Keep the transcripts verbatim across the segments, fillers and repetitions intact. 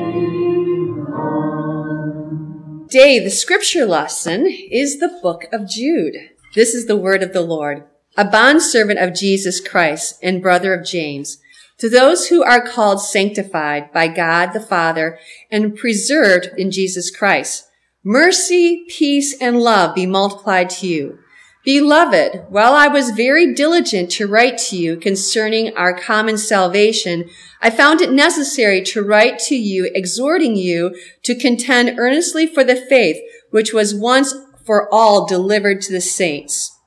Today, the scripture lesson is the book of Jude. This is the word of the Lord. A bondservant of Jesus Christ and brother of James, to those who are called sanctified by God the Father and preserved in Jesus Christ, mercy, peace, and love be multiplied to you. Beloved, while I was very diligent to write to you concerning our common salvation, I found it necessary to write to you, exhorting you to contend earnestly for the faith which was once for all delivered to the saints.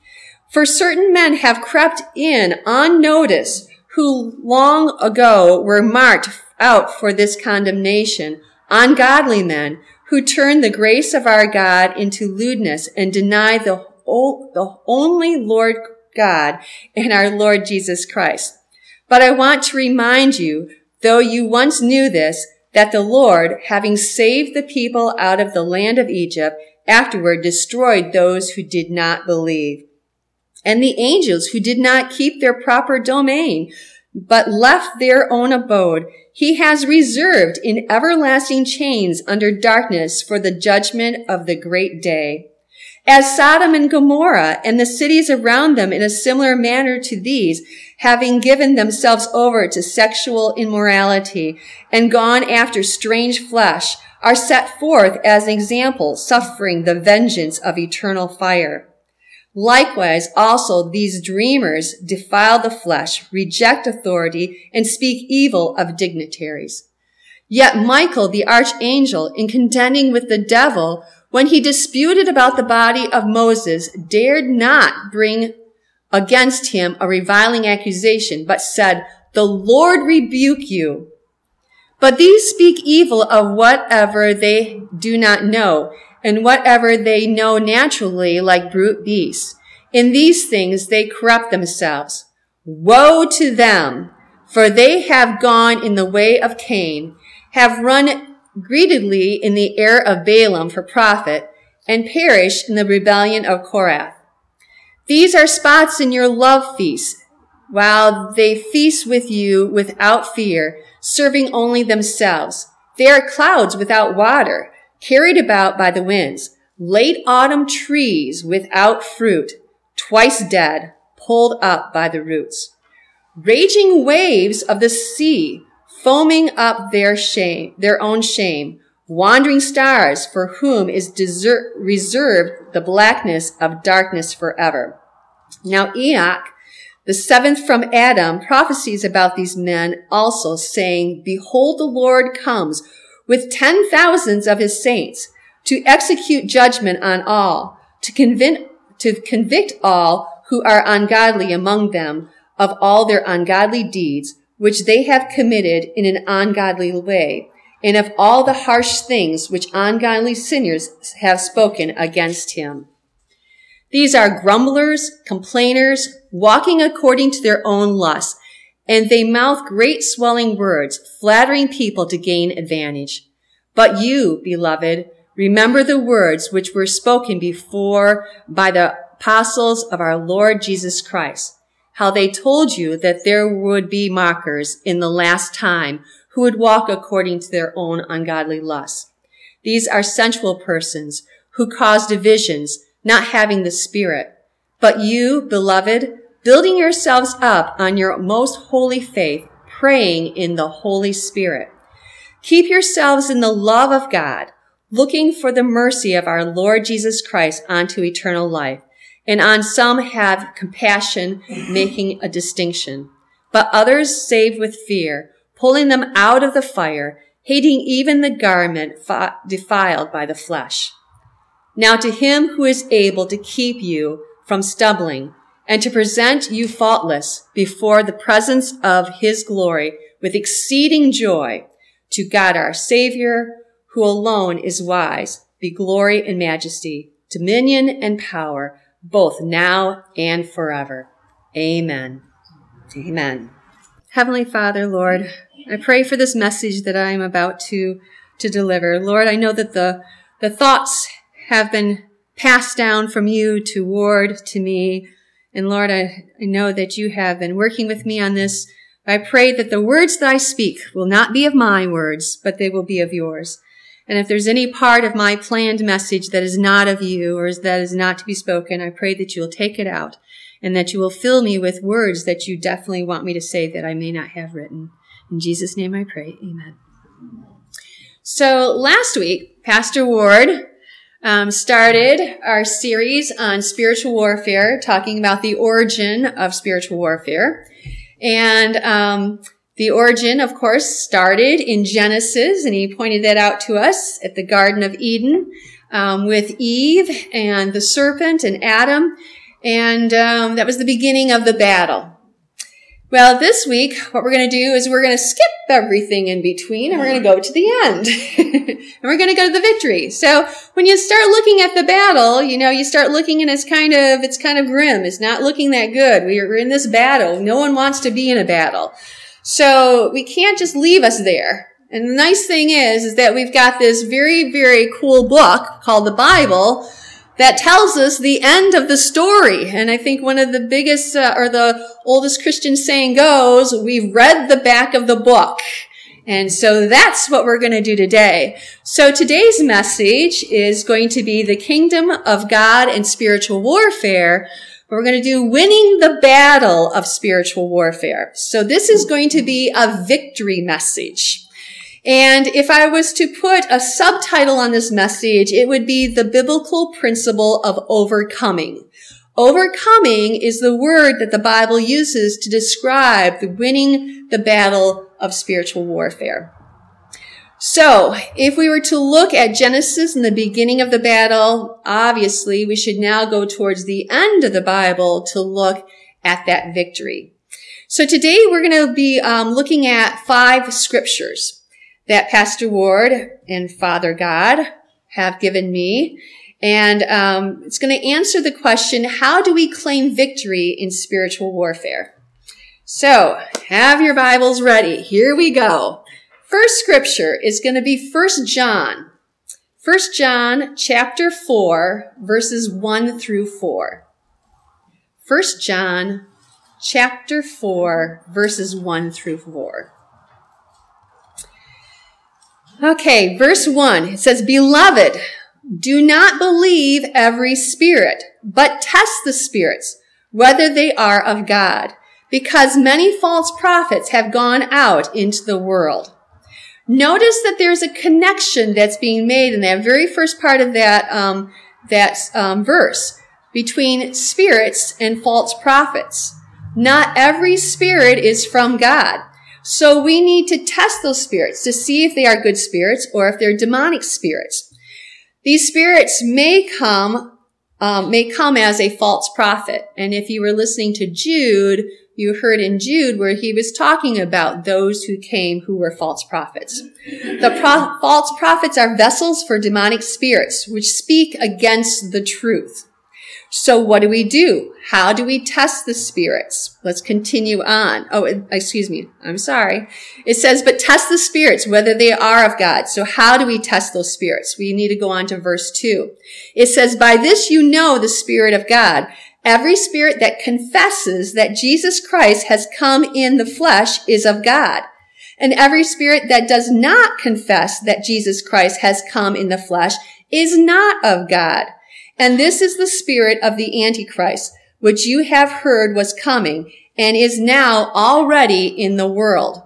For certain men have crept in unnoticed, who long ago were marked out for this condemnation, ungodly men, who turn the grace of our God into lewdness and deny the the only Lord God and our Lord Jesus Christ. But I want to remind you, though you once knew this, that the Lord, having saved the people out of the land of Egypt, afterward destroyed those who did not believe. And the angels who did not keep their proper domain, but left their own abode, he has reserved in everlasting chains under darkness for the judgment of the great day. As Sodom and Gomorrah and the cities around them in a similar manner to these, having given themselves over to sexual immorality and gone after strange flesh, are set forth as an example, suffering the vengeance of eternal fire. Likewise, also these dreamers defile the flesh, reject authority, and speak evil of dignitaries. Yet Michael, the archangel, in contending with the devil, when he disputed about the body of Moses, dared not bring against him a reviling accusation, but said, "The Lord rebuke you." But these speak evil of whatever they do not know, and whatever they know naturally, like brute beasts. In these things they corrupt themselves. Woe to them, for they have gone in the way of Cain, have run greedily in the error of Balaam for profit, and perished in the rebellion of Korah. These are spots in your love feast, while they feast with you without fear, serving only themselves. They are clouds without water, carried about by the winds, late autumn trees without fruit, twice dead, pulled up by the roots. Raging waves of the sea, foaming up their shame, their own shame, wandering stars for whom is desert, reserved the blackness of darkness forever. Now Enoch, the seventh from Adam, prophesies about these men also, saying, "Behold, the Lord comes with ten thousands of his saints to execute judgment on all, to convict, to convict all who are ungodly among them of all their ungodly deeds, which they have committed in an ungodly way, and of all the harsh things which ungodly sinners have spoken against him." These are grumblers, complainers, walking according to their own lusts, and they mouth great swelling words, flattering people to gain advantage. But you, beloved, remember the words which were spoken before by the apostles of our Lord Jesus Christ, how they told you that there would be mockers in the last time who would walk according to their own ungodly lusts. These are sensual persons who cause divisions, not having the Spirit. But you, beloved, building yourselves up on your most holy faith, praying in the Holy Spirit. Keep yourselves in the love of God, looking for the mercy of our Lord Jesus Christ unto eternal life. And on some have compassion, making a distinction. But others saved with fear, pulling them out of the fire, hating even the garment defiled by the flesh. Now to him who is able to keep you from stumbling, and to present you faultless before the presence of his glory with exceeding joy, to God our Savior, who alone is wise, be glory and majesty, dominion and power, both now and forever. Amen. Amen. Heavenly Father, Lord, I pray for this message that I am about to, to deliver. Lord, I know that the, the thoughts have been passed down from you to Ward, to me. And Lord, I, I know that you have been working with me on this, I pray that the words that I speak will not be of my words, but they will be of yours. And if there's any part of my planned message that is not of you or that is not to be spoken, I pray that you will take it out and that you will fill me with words that you definitely want me to say that I may not have written. In Jesus' name I pray, amen. So last week, Pastor Ward um, started our series on spiritual warfare, talking about the origin of spiritual warfare. And um, the origin, of course, started in Genesis, and he pointed that out to us at the Garden of Eden um, with Eve and the serpent and Adam. And um, that was the beginning of the battle. Well, this week, what we're going to do is we're going to skip everything in between, and we're going to go to the end. And we're going to go to the victory. So when you start looking at the battle, you know, you start looking and it's kind of, it's kind of grim. It's not looking that good. We're in this battle. No one wants to be in a battle. So we can't just leave us there. And the nice thing is, is that we've got this very, very cool book called the Bible that tells us the end of the story. And I think one of the biggest, uh, or the oldest Christian saying goes, we've read the back of the book. And so that's what we're going to do today. So today's message is going to be the kingdom of God and spiritual warfare. We're going to do winning the battle of spiritual warfare. So this is going to be a victory message. And if I was to put a subtitle on this message, it would be the biblical principle of overcoming. Overcoming is the word that the Bible uses to describe the winning the battle of spiritual warfare. So, if we were to look at Genesis and the beginning of the battle, obviously we should now go towards the end of the Bible to look at that victory. So today we're going to be um, looking at five scriptures that Pastor Ward and Father God have given me. And um, it's going to answer the question, how do we claim victory in spiritual warfare? So, have your Bibles ready. Here we go. First scripture is going to be First John. First John chapter four, verses one through four. First John chapter four, verses one through four. Okay, verse one, it says, Beloved, do not believe every spirit, but test the spirits, whether they are of God, because many false prophets have gone out into the world. Notice that there's a connection that's being made in that very first part of that, um, that um, verse between spirits and false prophets. Not every spirit is from God. So we need to test those spirits to see if they are good spirits or if they're demonic spirits. These spirits may come, um, may come as a false prophet. And if you were listening to Jude, you heard in Jude where he was talking about those who came who were false prophets. The pro- false prophets are vessels for demonic spirits, which speak against the truth. So what do we do? How do we test the spirits? Let's continue on. Oh, excuse me. I'm sorry. It says, but test the spirits, whether they are of God. So how do we test those spirits? We need to go on to verse two. It says, by this you know the Spirit of God. Every spirit that confesses that Jesus Christ has come in the flesh is of God. And every spirit that does not confess that Jesus Christ has come in the flesh is not of God. And this is the spirit of the Antichrist, which you have heard was coming and is now already in the world.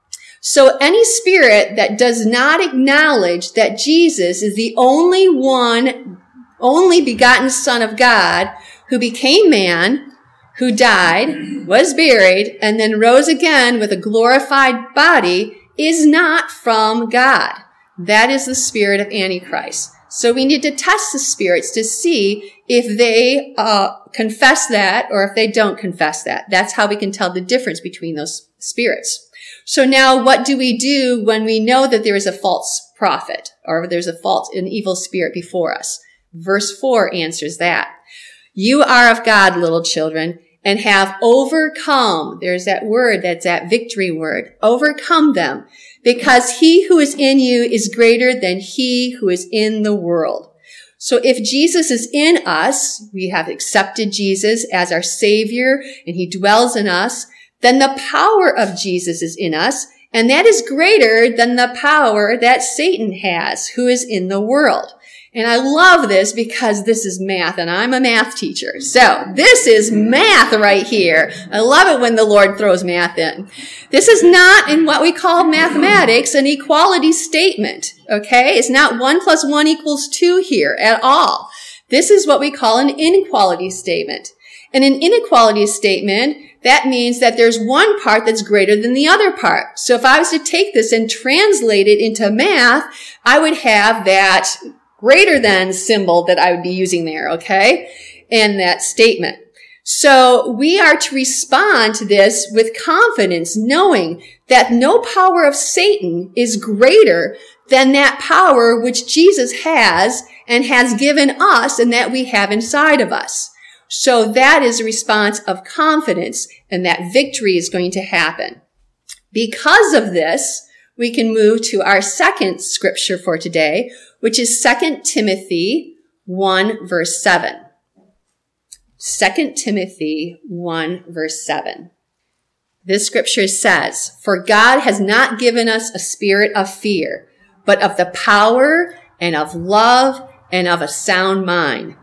So any spirit that does not acknowledge that Jesus is the only one, only begotten Son of God, who became man, who died, was buried, and then rose again with a glorified body, is not from God. That is the spirit of Antichrist. So we need to test the spirits to see if they uh confess that or if they don't confess that. That's how we can tell the difference between those spirits. So now what do we do when we know that there is a false prophet or there's a false, an evil spirit before us? Verse four answers that. You are of God, little children, and have overcome. There's that word, that's that victory word. Overcome them. Because he who is in you is greater than he who is in the world. So if Jesus is in us, we have accepted Jesus as our Savior, and he dwells in us, then the power of Jesus is in us, and that is greater than the power that Satan has, who is in the world. And I love this because this is math, and I'm a math teacher. So this is math right here. I love it when the Lord throws math in. This is not in what we call mathematics an equality statement, okay? It's not one plus one equals two here at all. This is what we call an inequality statement. And an inequality statement, that means that there's one part that's greater than the other part. So if I was to take this and translate it into math, I would have that greater than symbol that I would be using there, okay? And that statement. So we are to respond to this with confidence, knowing that no power of Satan is greater than that power which Jesus has and has given us and that we have inside of us. So that is a response of confidence, and that victory is going to happen. Because of this, we can move to our second scripture for today, which is Second Timothy one, verse seven. Second Timothy one, verse seven. This scripture says, "For God has not given us a spirit of fear, but of the power and of love and of a sound mind."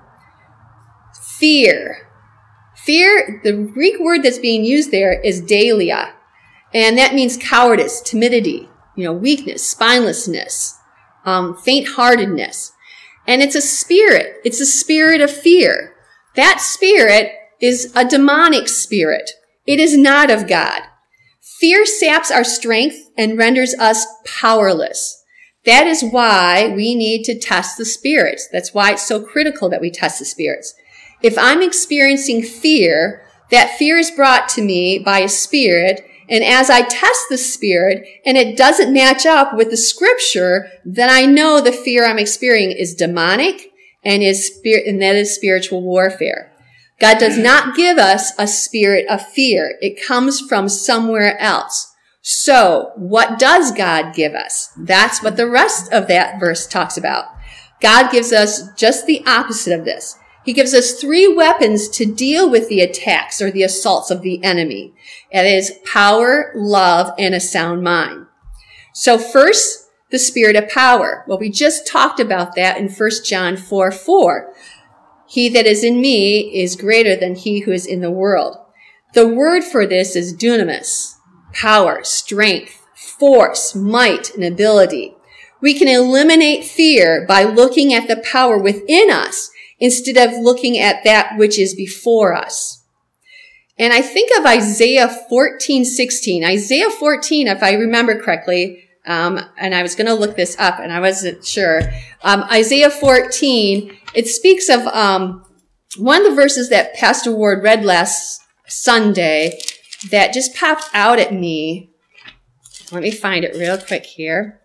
Fear. Fear, the Greek word that's being used there is deilia, and that means cowardice, timidity, you know, weakness, spinelessness, um, faint-heartedness. And it's a spirit. It's a spirit of fear. That spirit is a demonic spirit. It is not of God. Fear saps our strength and renders us powerless. That is why we need to test the spirits. That's why it's so critical that we test the spirits. If I'm experiencing fear, that fear is brought to me by a spirit, and as I test the spirit and it doesn't match up with the scripture, then I know the fear I'm experiencing is demonic and is spirit, and that is spiritual warfare. God does not give us a spirit of fear. It comes from somewhere else. So what does God give us? That's what the rest of that verse talks about. God gives us just the opposite of this. He gives us three weapons to deal with the attacks or the assaults of the enemy. It is power, love, and a sound mind. So first, the spirit of power. Well, we just talked about that in First John four four. He that is in me is greater than he who is in the world. The word for this is dunamis, power, strength, force, might, and ability. We can eliminate fear by looking at the power within us instead of looking at that which is before us. And I think of Isaiah fourteen sixteen. Isaiah fourteen, if I remember correctly, um, and I was going to look this up and I wasn't sure. Um, Isaiah fourteen, it speaks of um, one of the verses that Pastor Ward read last Sunday that just popped out at me. Let me find it real quick here.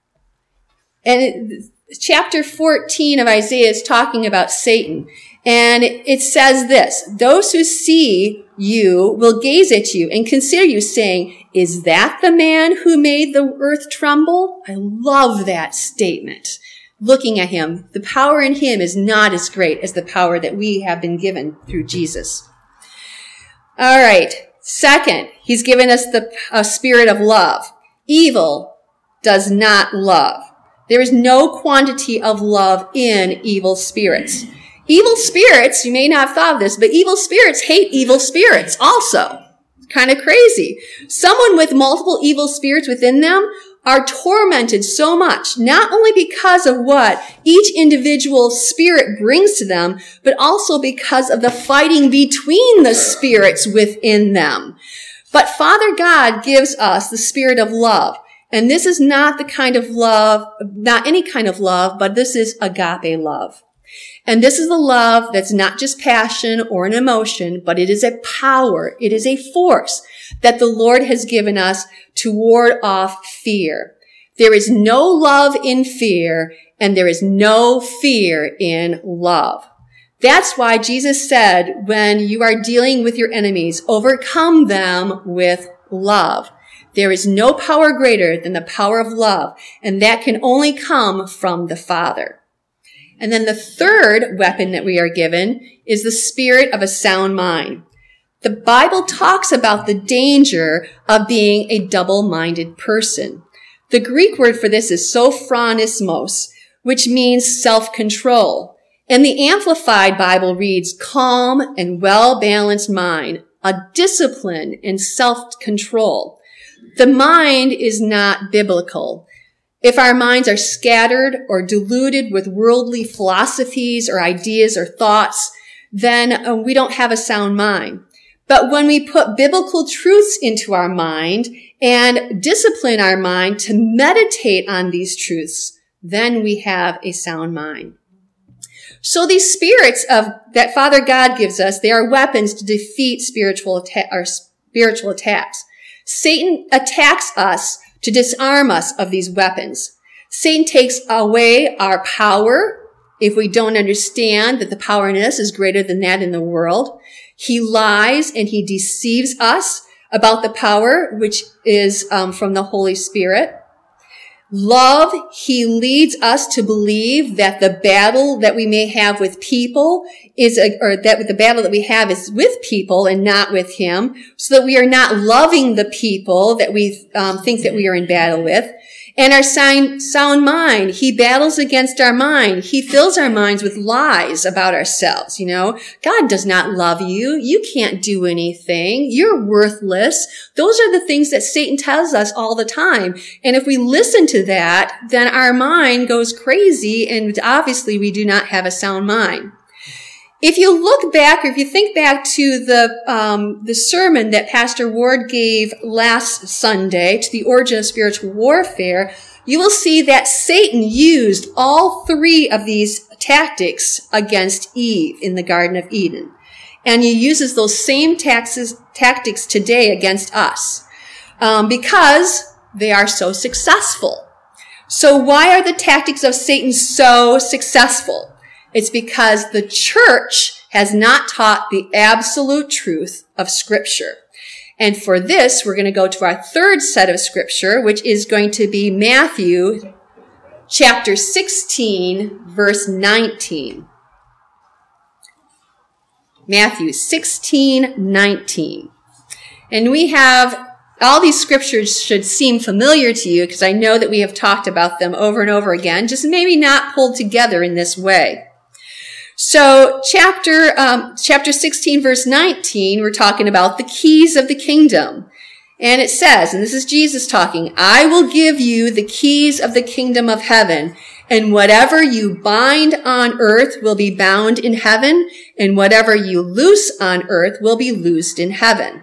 And it, Chapter fourteen of Isaiah is talking about Satan. And it says this, "Those who see you will gaze at you and consider you, saying, 'Is that the man who made the earth tremble?'" I love that statement. Looking at him, the power in him is not as great as the power that we have been given through Jesus. All right. Second, he's given us the a spirit of love. Evil does not love. There is no quantity of love in evil spirits. Evil spirits, you may not have thought of this, but evil spirits hate evil spirits also. It's kind of crazy. Someone with multiple evil spirits within them are tormented so much, not only because of what each individual spirit brings to them, but also because of the fighting between the spirits within them. But Father God gives us the spirit of love. And this is not the kind of love, not any kind of love, but this is agape love. And this is the love that's not just passion or an emotion, but it is a power. It is a force that the Lord has given us to ward off fear. There is no love in fear, and there is no fear in love. That's why Jesus said, when you are dealing with your enemies, overcome them with love. There is no power greater than the power of love, and that can only come from the Father. And then the third weapon that we are given is the spirit of a sound mind. The Bible talks about the danger of being a double-minded person. The Greek word for this is sophronismos, which means self-control. And the Amplified Bible reads, calm and well-balanced mind, a discipline and self-control. The mind is not biblical. If our minds are scattered or diluted with worldly philosophies or ideas or thoughts, then uh, we don't have a sound mind. But when we put biblical truths into our mind and discipline our mind to meditate on these truths, then we have a sound mind. So these spirits of that Father God gives us, they are weapons to defeat spiritual atta- or spiritual attacks. Satan attacks us to disarm us of these weapons. Satan takes away our power if we don't understand that the power in us is greater than that in the world. He lies and he deceives us about the power which is um, from the Holy Spirit. Love, he leads us to believe that the battle that we may have with people is, a, or that the battle that we have is with people and not with him, so that we are not loving the people that we um, think that we are in battle with. And our sound, sound mind, he battles against our mind. He fills our minds with lies about ourselves, you know. God does not love you. You can't do anything. You're worthless. Those are the things that Satan tells us all the time. And if we listen to that, then our mind goes crazy, and obviously we do not have a sound mind. If you look back, or if you think back to the um, the sermon that Pastor Ward gave last Sunday, to the origin of spiritual warfare, you will see that Satan used all three of these tactics against Eve in the Garden of Eden. And he uses those same taxes, tactics today against us um, because they are so successful. So why are the tactics of Satan so successful? It's because the church has not taught the absolute truth of Scripture. And for this, we're going to go to our third set of Scripture, which is going to be Matthew chapter sixteen, verse nineteen. Matthew sixteen, nineteen. And we have, all these scriptures should seem familiar to you because I know that we have talked about them over and over again, just maybe not pulled together in this way. So chapter, um, chapter sixteen, verse nineteen, we're talking about the keys of the kingdom. And it says, and this is Jesus talking, I will give you the keys of the kingdom of heaven, and whatever you bind on earth will be bound in heaven, and whatever you loose on earth will be loosed in heaven.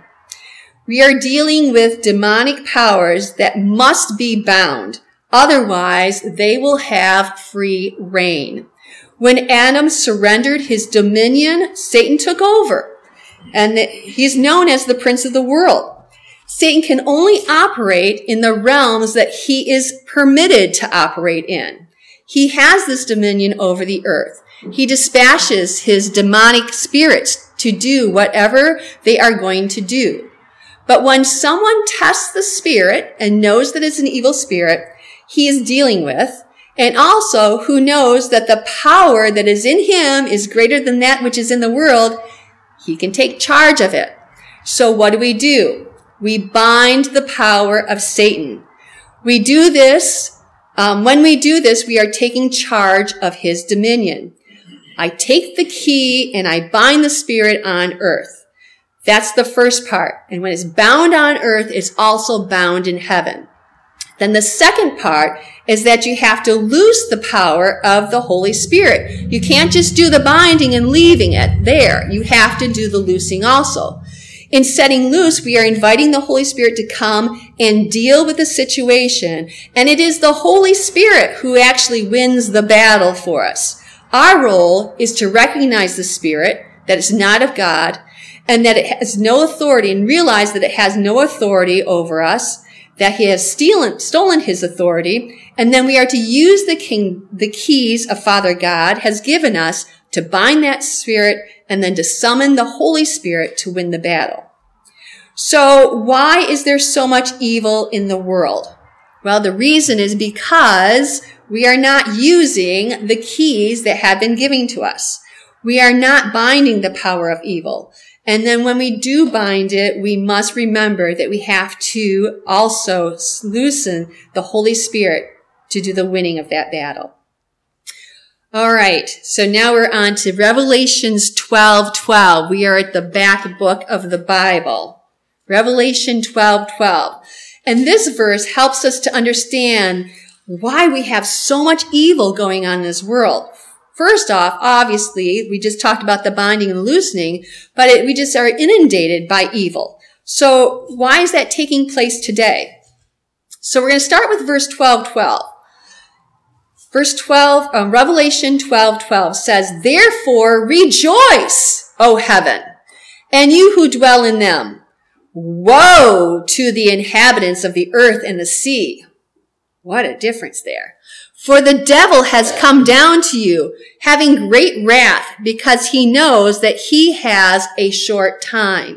We are dealing with demonic powers that must be bound. Otherwise, they will have free reign. When Adam surrendered his dominion, Satan took over. And he's known as the prince of the world. Satan can only operate in the realms that he is permitted to operate in. He has this dominion over the earth. He dispatches his demonic spirits to do whatever they are going to do. But when someone tests the spirit and knows that it's an evil spirit he is dealing with, and also who knows that the power that is in him is greater than that which is in the world, he can take charge of it. So what do we do? We bind the power of Satan. We do this, um, when we do this, we are taking charge of his dominion. I take the key and I bind the spirit on earth. That's the first part. And when it's bound on earth, it's also bound in heaven. Then the second part is that you have to loose the power of the Holy Spirit. You can't just do the binding and leaving it there. You have to do the loosing also. In setting loose, we are inviting the Holy Spirit to come and deal with the situation. And it is the Holy Spirit who actually wins the battle for us. Our role is to recognize the Spirit, that it's not of God, and that it has no authority, and realize that it has no authority over us, that he has stolen, stolen his authority, and then we are to use the king, the keys of Father God has given us to bind that spirit and then to summon the Holy Spirit to win the battle. So why is there so much evil in the world? Well, the reason is because we are not using the keys that have been given to us. We are not binding the power of evil. And then when we do bind it, we must remember that we have to also loosen the Holy Spirit to do the winning of that battle. All right, so now we're on to Revelations twelve twelve. We are at the back book of the Bible. Revelation twelve twelve. And this verse helps us to understand why we have so much evil going on in this world. First off, obviously, we just talked about the binding and loosening, but it, we just are inundated by evil. So why is that taking place today? So we're going to start with verse twelve twelve. Verse twelve, um, Revelation twelve twelve says, "Therefore rejoice, O heaven, and you who dwell in them. Woe to the inhabitants of the earth and the sea." What a difference there. "For the devil has come down to you, having great wrath, because he knows that he has a short time."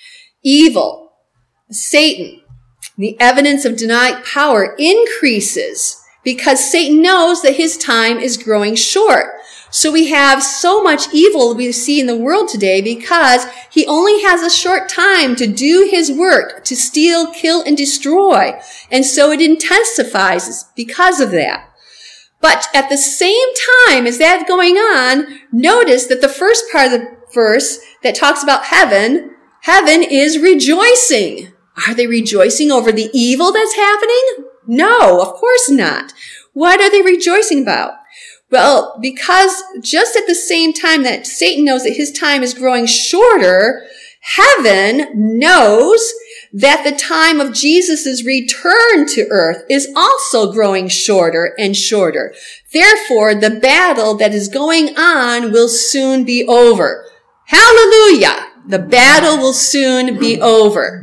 Evil, Satan, the evidence of denied power increases because Satan knows that his time is growing short. So we have so much evil we see in the world today because he only has a short time to do his work, to steal, kill, and destroy. And so it intensifies because of that. But at the same time as that's going on, notice that the first part of the verse that talks about heaven, heaven is rejoicing. Are they rejoicing over the evil that's happening? No, of course not. What are they rejoicing about? Well, because just at the same time that Satan knows that his time is growing shorter, heaven knows that the time of Jesus' return to earth is also growing shorter and shorter. Therefore, the battle that is going on will soon be over. Hallelujah! The battle will soon be over.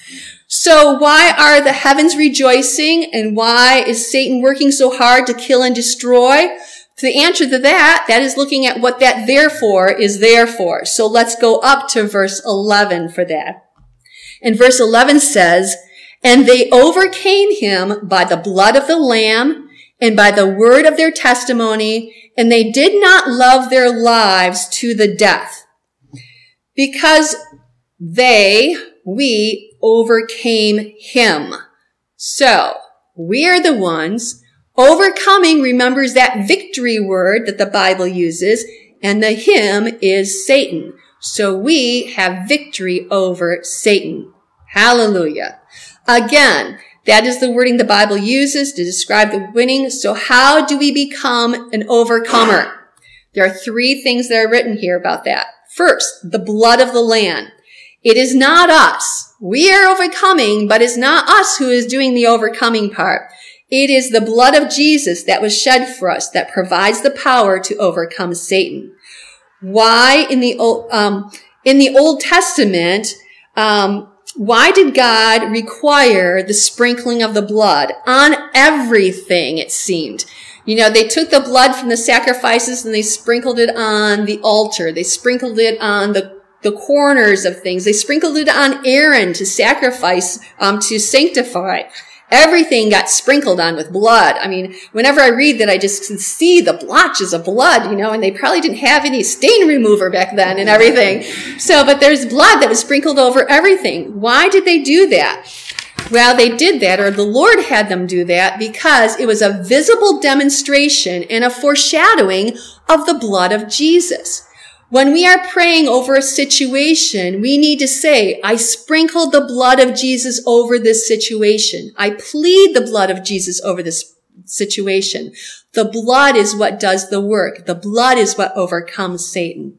So why are the heavens rejoicing, and why is Satan working so hard to kill and destroy? The answer to that, that is looking at what that therefore is there for. So let's go up to verse eleven for that. And verse eleven says, "And they overcame him by the blood of the Lamb and by the word of their testimony, and they did not love their lives to the death." Because they, we, overcame him. So, we are the ones. Overcoming remembers that victory word that the Bible uses, and the him is Satan. So we have victory over Satan. Hallelujah. Again, that is the wording the Bible uses to describe the winning. So how do we become an overcomer? There are three things that are written here about that. First, the blood of the Lamb. It is not us. We are overcoming, but it's not us who is doing the overcoming part. It is the blood of Jesus that was shed for us that provides the power to overcome Satan. Why in the Old, um, in the Old Testament, um, why did God require the sprinkling of the blood on everything, it seemed? You know, they took the blood from the sacrifices and they sprinkled it on the altar. They sprinkled it on the the corners of things. They sprinkled it on Aaron to sacrifice, um, to sanctify. Everything got sprinkled on with blood. I mean, whenever I read that, I just can see the blotches of blood, you know, and they probably didn't have any stain remover back then and everything. So, but there's blood that was sprinkled over everything. Why did they do that? Well, they did that, or the Lord had them do that, because it was a visible demonstration and a foreshadowing of the blood of Jesus. When we are praying over a situation, we need to say, I sprinkle the blood of Jesus over this situation. I plead the blood of Jesus over this situation. The blood is what does the work. The blood is what overcomes Satan.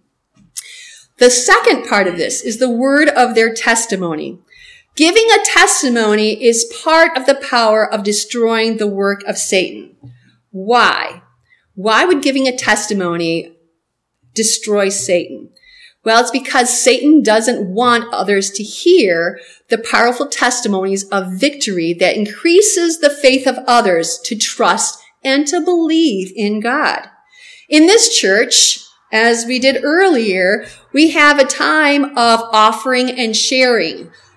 The second part of this is the word of their testimony. Giving a testimony is part of the power of destroying the work of Satan. Why? Why would giving a testimony destroy Satan? Well, it's because Satan doesn't want others to hear the powerful testimonies of victory that increases the faith of others to trust and to believe in God. In this church, as we did earlier, we have a time of offering and sharing.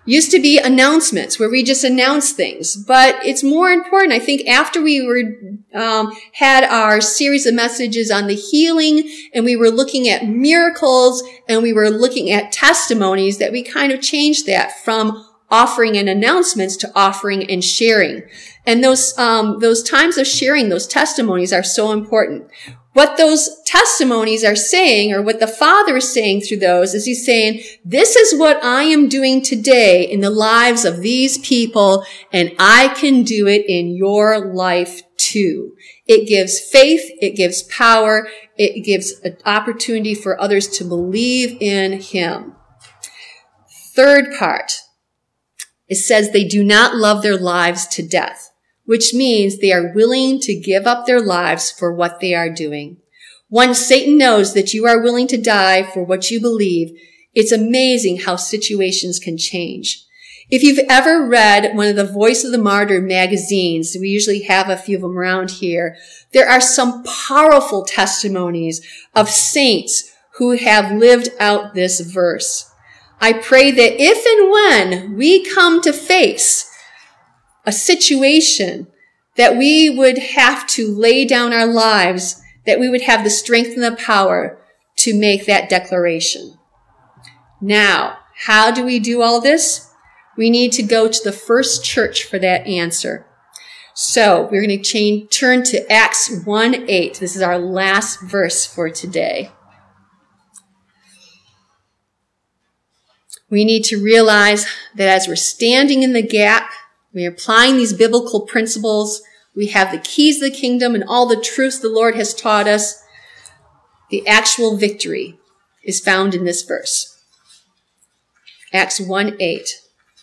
Used to be announcements where we just announce things, but it's more important. I think after we were um, had our series of messages on the healing, and we were looking at miracles, and we were looking at testimonies, that we kind of changed that from offering and announcements to offering and sharing. And those um, those times of sharing, those testimonies, are so important. What those testimonies are saying, or what the Father is saying through those, is he's saying, this is what I am doing today in the lives of these people, and I can do it in your life too. It gives faith, it gives power, it gives an opportunity for others to believe in him. Third part, it says they do not love their lives to death, which means they are willing to give up their lives for what they are doing. Once Satan knows that you are willing to die for what you believe, it's amazing how situations can change. If you've ever read one of the Voice of the Martyr magazines, we usually have a few of them around here, there are some powerful testimonies of saints who have lived out this verse. I pray that if and when we come to face a situation that we would have to lay down our lives, that we would have the strength and the power to make that declaration. Now, how do we do all this? We need to go to the first church for that answer. So we're going to change, turn to Acts one eight. This is our last verse for today. We need to realize that as we're standing in the gap, we're applying these biblical principles, we have the keys of the kingdom and all the truths the Lord has taught us. The actual victory is found in this verse. Acts one eight.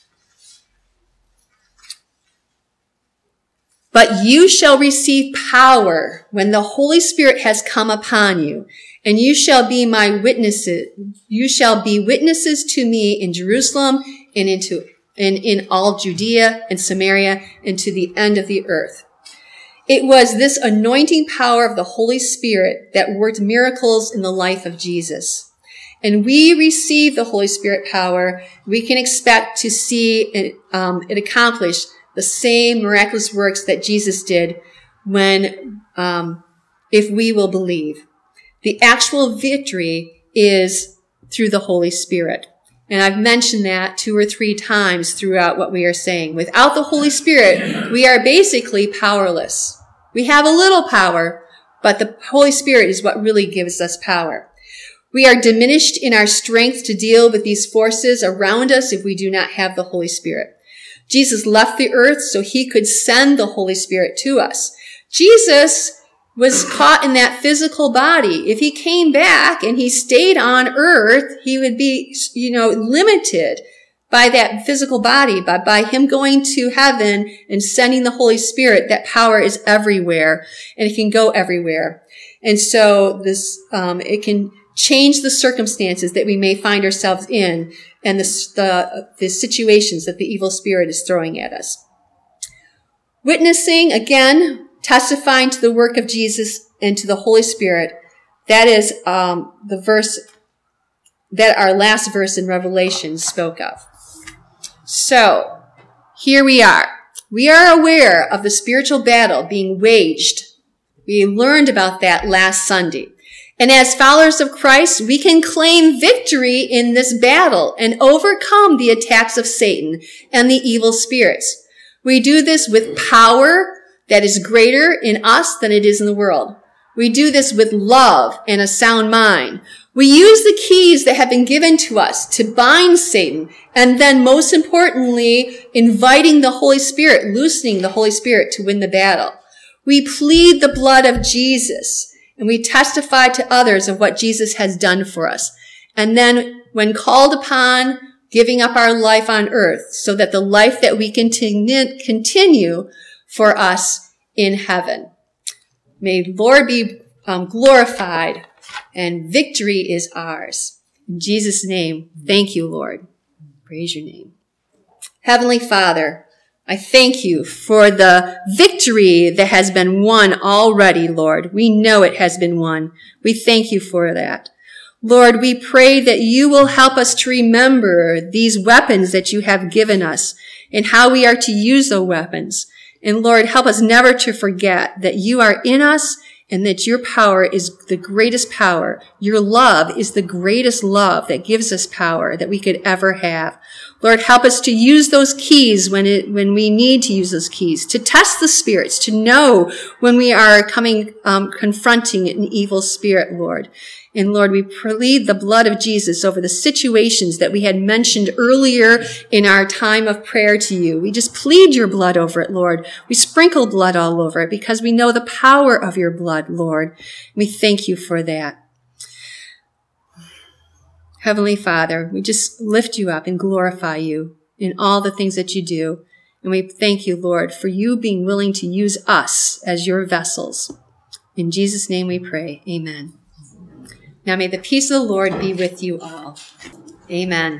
But you shall receive power when the Holy Spirit has come upon you, and you shall be my witnesses. You shall be witnesses to me in Jerusalem and into and in all Judea and Samaria and to the end of the earth. It was this anointing power of the Holy Spirit that worked miracles in the life of Jesus. And we receive the Holy Spirit power. We can expect to see it, um, it accomplish the same miraculous works that Jesus did when, um, if we will believe. The actual victory is through the Holy Spirit. And I've mentioned that two or three times throughout what we are saying. Without the Holy Spirit, we are basically powerless. We have a little power, but the Holy Spirit is what really gives us power. We are diminished in our strength to deal with these forces around us if we do not have the Holy Spirit. Jesus left the earth so he could send the Holy Spirit to us. Jesus was caught in that physical body. If he came back and he stayed on earth, he would be, you know, limited by that physical body. But by him going to heaven and sending the Holy Spirit, that power is everywhere and it can go everywhere. And so this, um, it can change the circumstances that we may find ourselves in and the, the, the situations that the evil spirit is throwing at us. Witnessing, again, testifying to the work of Jesus and to the Holy Spirit. That is um, the verse that our last verse in Revelation spoke of. So, here we are. We are aware of the spiritual battle being waged. We learned about that last Sunday. And as followers of Christ, we can claim victory in this battle and overcome the attacks of Satan and the evil spirits. We do this with power that is greater in us than it is in the world. We do this with love and a sound mind. We use the keys that have been given to us to bind Satan, and then most importantly, inviting the Holy Spirit, loosening the Holy Spirit to win the battle. We plead the blood of Jesus, and we testify to others of what Jesus has done for us. And then when called upon, giving up our life on earth so that the life that we continue, continue for us in heaven. May the Lord be um, glorified, and victory is ours. In Jesus' name, thank you, Lord. Praise your name. Heavenly Father, I thank you for the victory that has been won already, Lord. We know it has been won. We thank you for that. Lord, we pray that you will help us to remember these weapons that you have given us and how we are to use those weapons. And Lord, help us never to forget that you are in us and that your power is the greatest power. Your love is the greatest love that gives us power that we could ever have. Lord, help us to use those keys when it, when we need to use those keys, to test the spirits, to know when we are coming, um, confronting an evil spirit, Lord. And Lord, we plead the blood of Jesus over the situations that we had mentioned earlier in our time of prayer to you. We just plead your blood over it, Lord. We sprinkle blood all over it because we know the power of your blood, Lord. We thank you for that. Heavenly Father, we just lift you up and glorify you in all the things that you do. And we thank you, Lord, for you being willing to use us as your vessels. In Jesus' name we pray. Amen. Now may the peace of the Lord be with you all. Amen.